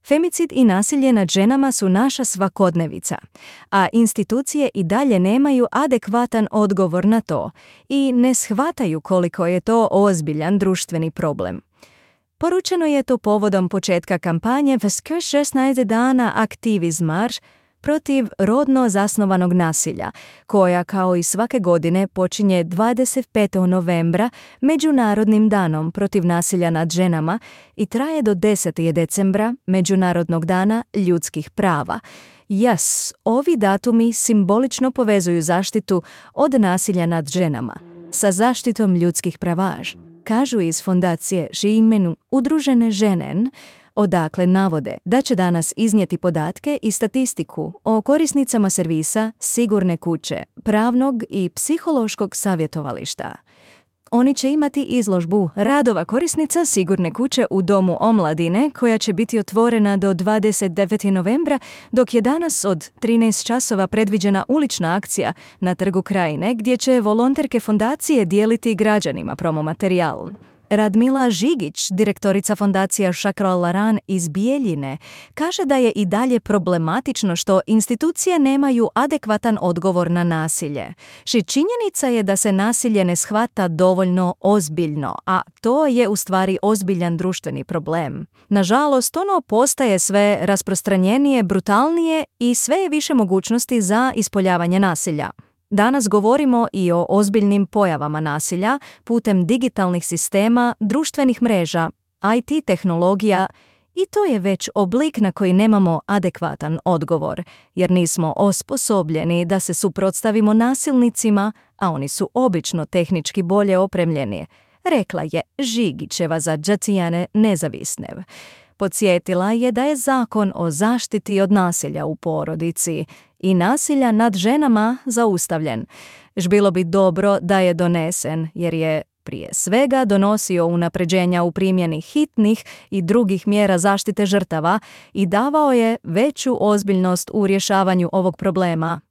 Femicid i nasilje nad ženama su naša svakodnevica, a institucije i dalje nemaju adekvatan odgovor na to i ne shvataju koliko je to ozbiljan društveni problem. Poručeno je to povodom početka kampanje Vskr 16 dana aktivizmar protiv rodno zasnovanog nasilja, koja kao i svake godine počinje 25. novembra Međunarodnim danom protiv nasilja nad ženama i traje do 10. decembra Međunarodnog dana ljudskih prava. Ovi datumi simbolično povezuju zaštitu od nasilja nad ženama sa zaštitom ljudskih prava, kažu iz fondacije Žimenu Udružene ženen, odakle navode da će danas iznijeti podatke i statistiku o korisnicama servisa sigurne kuće, pravnog i psihološkog savjetovališta. Oni će imati izložbu radova korisnica sigurne kuće u Domu omladine, koja će biti otvorena do 29. novembra, dok je danas od 13 časova predviđena ulična akcija na Trgu Krajine, gdje će volonterke fondacije dijeliti građanima promo materijal. Radmila Žigić, direktorica fondacija Šakral Laran iz Bijeljine, kaže da je i dalje problematično što institucije nemaju adekvatan odgovor na nasilje. Činjenica je da se nasilje ne shvata dovoljno ozbiljno, a to je u stvari ozbiljan društveni problem. Nažalost, ono postaje sve rasprostranjenije, brutalnije i sve je više mogućnosti za ispoljavanje nasilja. Danas govorimo i o ozbiljnim pojavama nasilja putem digitalnih sistema, društvenih mreža, IT tehnologija i to je već oblik na koji nemamo adekvatan odgovor, jer nismo osposobljeni da se suprotstavimo nasilnicima, a oni su obično tehnički bolje opremljeni, rekla je Žigićeva za Džacijane nezavisnev. Podsjetila je da je zakon o zaštiti od nasilja u porodici i nasilja nad ženama zaustavljen. Bilo bi dobro da je donesen, jer je prije svega donosio unapređenja u primjeni hitnih i drugih mjera zaštite žrtava i davao je veću ozbiljnost u rješavanju ovog problema.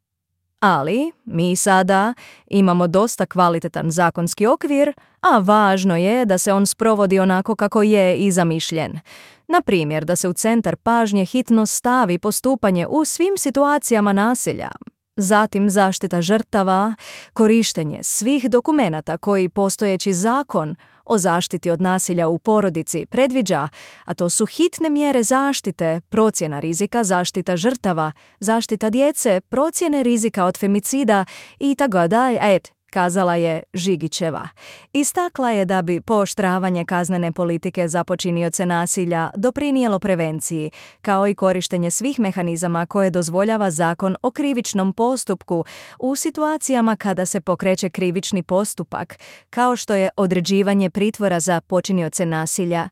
Ali mi sada imamo dosta kvalitetan zakonski okvir, a važno je da se on sprovodi onako kako je i zamišljen. Na primjer, da se u centar pažnje hitno stavi postupanje u svim situacijama nasilja. Zatim zaštita žrtava, korištenje svih dokumenata koji postojeći zakon o zaštiti od nasilja u porodici predviđa, a to su hitne mjere zaštite, procjena rizika, zaštita žrtava, zaštita djece, procjene rizika od femicida i tako dalje, kazala je Žigićeva. Istakla je da bi pooštravanje kaznene politike za počinioce nasilja doprinijelo prevenciji, kao i korištenje svih mehanizama koje dozvoljava zakon o krivičnom postupku u situacijama kada se pokreće krivični postupak, kao što je određivanje pritvora za počinioce nasilja.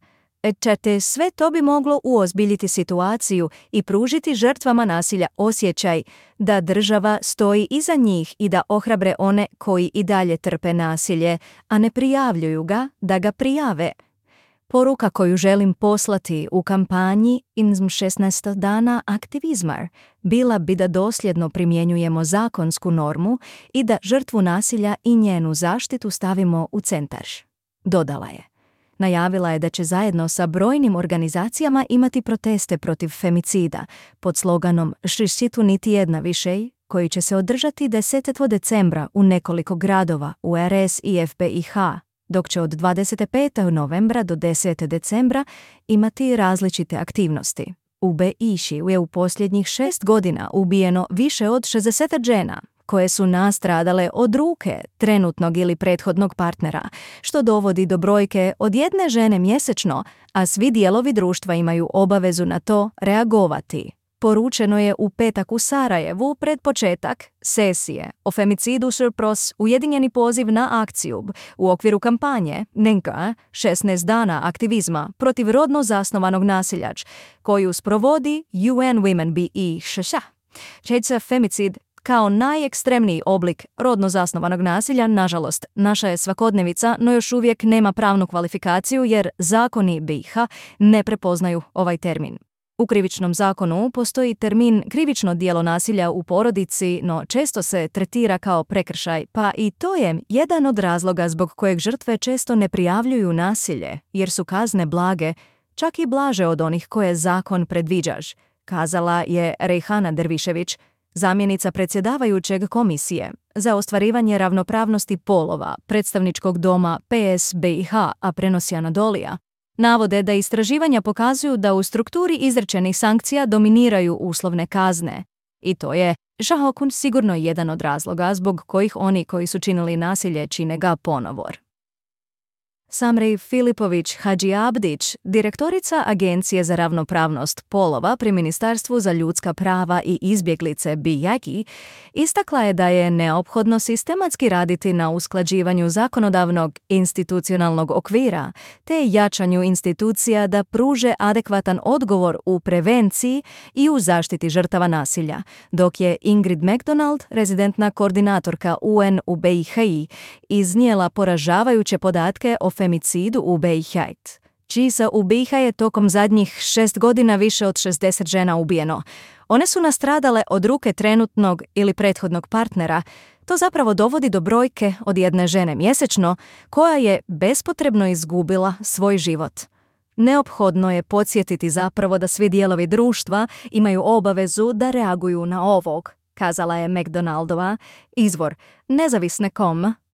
Sve to bi moglo uozbiljiti situaciju i pružiti žrtvama nasilja osjećaj da država stoji iza njih i da ohrabre one koji i dalje trpe nasilje, a ne prijavljuju ga, da ga prijave. Poruka koju želim poslati u kampanji 16 dana aktivizmar bila bi da dosljedno primjenjujemo zakonsku normu i da žrtvu nasilja i njenu zaštitu stavimo u centar, dodala je. Najavila je da će zajedno sa brojnim organizacijama imati proteste protiv femicida pod sloganom Šištitu niti jedna više, koji će se održati 10. decembra u nekoliko gradova u RS i FBiH, dok će od 25. novembra do 10. decembra imati različite aktivnosti. U BiH je u posljednjih 6 godina ubijeno više od 60 žena, koje su nastradale od ruke trenutnog ili prethodnog partnera, što dovodi do brojke od 1 žene mjesečno, a svi dijelovi društva imaju obavezu na to reagovati. Poručeno je u petak u Sarajevu pred početak sesije o femicidu Surpros ujedinjeni poziv na akciju u okviru kampanje Nenka 16 dana aktivizma protiv rodno zasnovanog nasilja, koju sprovodi UN Women BiH. Čeća femicid kao najekstremniji oblik rodno zasnovanog nasilja, nažalost, naša je svakodnevica, no još uvijek nema pravnu kvalifikaciju jer zakoni BiH ne prepoznaju ovaj termin. U krivičnom zakonu postoji termin krivično djelo nasilja u porodici, no često se tretira kao prekršaj, pa i to je jedan od razloga zbog kojeg žrtve često ne prijavljuju nasilje, jer su kazne blage, čak i blaže od onih koje zakon predviđaš, kazala je Rejhana Dervišević, zamjenica predsjedavajućeg komisije za ostvarivanje ravnopravnosti polova predstavničkog doma PSBiH, a prenosi Anadolija. Navode da istraživanja pokazuju da u strukturi izrečenih sankcija dominiraju uslovne kazne. I to je, Šahokun, sigurno jedan od razloga zbog kojih oni koji su činili nasilje čine ga ponovor. Samrej Filipović Hadžiabdić, direktorica Agencije za ravnopravnost polova pri Ministarstvu za ljudska prava i izbjeglice BIAKI, istakla je da je neophodno sistematski raditi na usklađivanju zakonodavnog institucionalnog okvira te jačanju institucija da pruže adekvatan odgovor u prevenciji i u zaštiti žrtava nasilja, dok je Ingrid McDonald, rezidentna koordinatorka UN u BiH, iznijela poražavajuće podatke o femicidu u BiH. Čisa u BiH je tokom zadnjih 6 godina više od 60 žena ubijeno. One su nastradale od ruke trenutnog ili prethodnog partnera. To zapravo dovodi do brojke od jedne žene mjesečno koja je bespotrebno izgubila svoj život. Neophodno je podsjetiti zapravo da svi dijelovi društva imaju obavezu da reaguju na ovog, kazala je McDonaldova, izvor nezavisne.com,